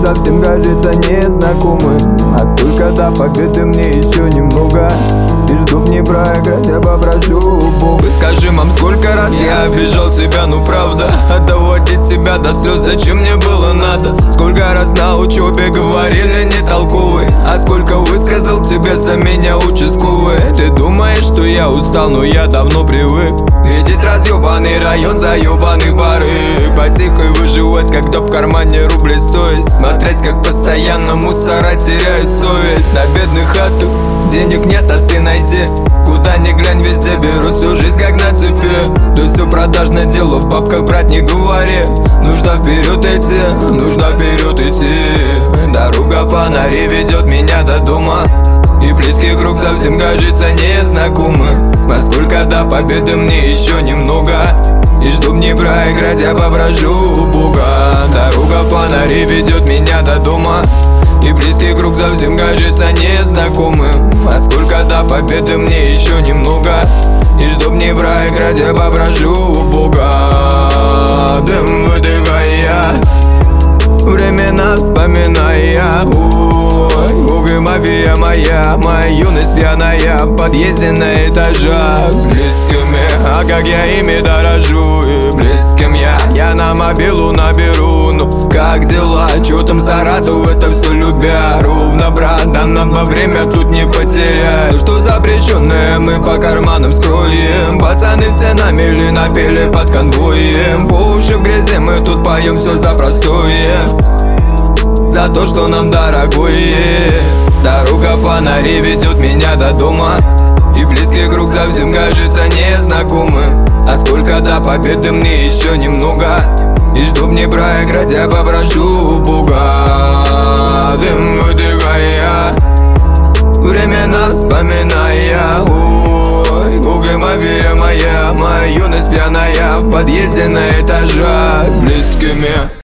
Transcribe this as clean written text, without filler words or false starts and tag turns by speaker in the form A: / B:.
A: совсем, кажется, незнакомы. А сколько до победы мне еще немного, и жду не проиграть, я попрошу Бога.
B: Скажи, мам, сколько раз я обижал тебя, ну правда, доводить тебя до слез, зачем мне было надо? Сколько раз на учебе говорили не толковый, а сколько высказал тебе за меня участковый. Ты думаешь, что я устал, но я давно привык видеть разъебанный район, заебанный порыв, по тихой выживать, когда в кармане рубли стоит, смотреть, как постоянно мусора теряют совесть. На бедных хату денег нет, а ты найди, куда ни глянь, везде берут всю жизнь как на цепи. Тут все продажное дело, в бабках, брат, не говори. Нужно вперед идти, нужно вперед идти. Дорога фонари ведет меня до дома, и близкий круг совсем, кажется, незнакомый. А сколько до победы мне еще немного, и жду не проиграть, я попрошу у Бога. Дорога фонари ведет меня до дома, и близкий круг совсем, кажется, незнакомым. А сколько до победы мне еще немного, и жду не проиграть, я попрошу у Бога. Дым выдыхая, времена вспоминая. Ой, Бога, мафия моя, моя юность пьяная, в подъезде на этажах с близкими. А как я ими дорожу, и близким я на мобилу наберу. Ну как дела, чё там Саратов, это все любя. Ровно, брат, да нам во время тут не потерять. Что запрещенное мы по карманам скроем, пацаны все на мели напели под конвоем. По уши в грязи мы тут поем все за простое, за то, что нам дорогое. Дорога фонари ведет меня до дома, и близкий круг совсем, кажется, незнакомым. А сколько до победы мне еще немного, и жду не проиграть, я попрошу у Бога. Дым выдыхая, времена вспоминая. Ой, Бога, мафия моя, моя юность пьяная, в подъезде на этажах с близкими.